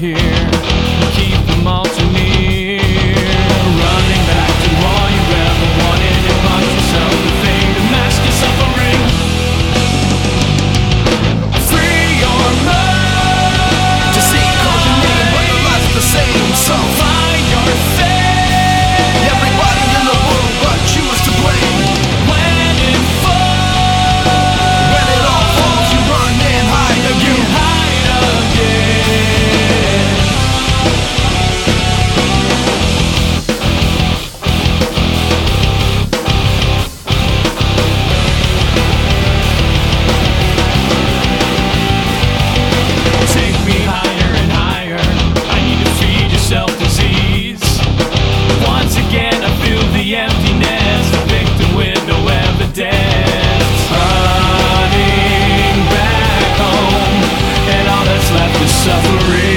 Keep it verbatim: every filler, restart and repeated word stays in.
here. Keep them all too near. Running back to all you ever wanted and brought yourself the thing to mask your suffering. Free your mind to see calls your name, but the life's the same. So find your fate. Everybody in the world but you is to blame. When it falls, when it all falls, you run and hide again. You hide again. Take me higher and higher. I need to feed your self-disease. Once again I feel the emptiness, a victim with no evidence. Running back home, and all that's left is suffering.